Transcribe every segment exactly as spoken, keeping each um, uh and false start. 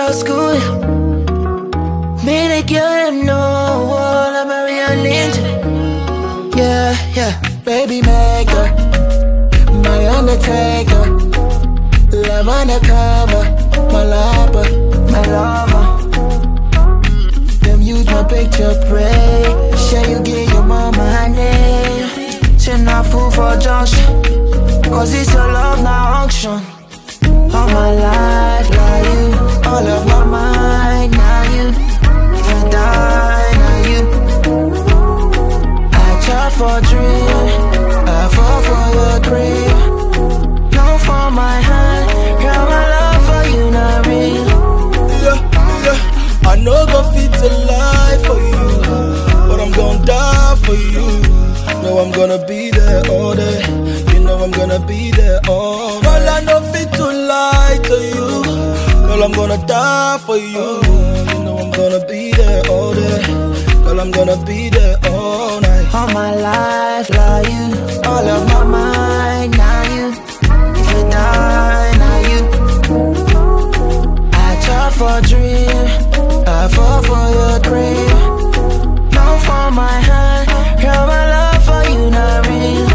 old school. Me to give them no wall, I'm a real ninja. Yeah, yeah, baby maker, my undertaker. Love undercover, my lover, my lover. Them use my picture, pray. Shall you give your mama her name? She not fool for junction, cause it's your love, not auction. All my life, now you, all of my mind, now you. If I die, now you. I try for a dream, I fall for your dream. No for my hand, girl, my love for you not real. Yeah, yeah, I know go fit to lie for you, but I'm gonna die for you. No, I'm gonna be there all day. You know I'm gonna be there all night. Girl, I know fit to lie to you. Girl, I'm gonna die for you. You know I'm gonna be there all day. Girl, I'm gonna be there all night. All my life, love you. All of my mind, now you. If you die, now you. I try for a dream, I fall for your dream. No for my hand, girl, my love for you not real.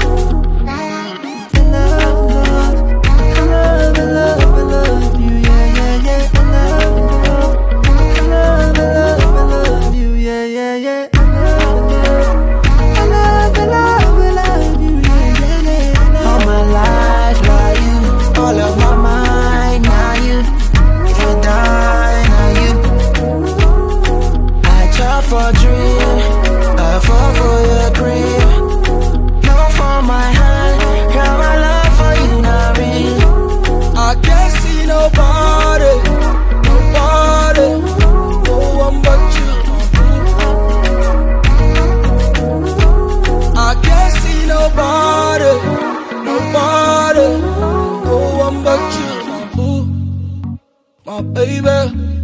For a dream, I fall for your dream. No for my hand, girl, my love for you not real. I can't see nobody, nobody, no one but you. I can't see nobody, nobody, no one but you, my boo, my baby.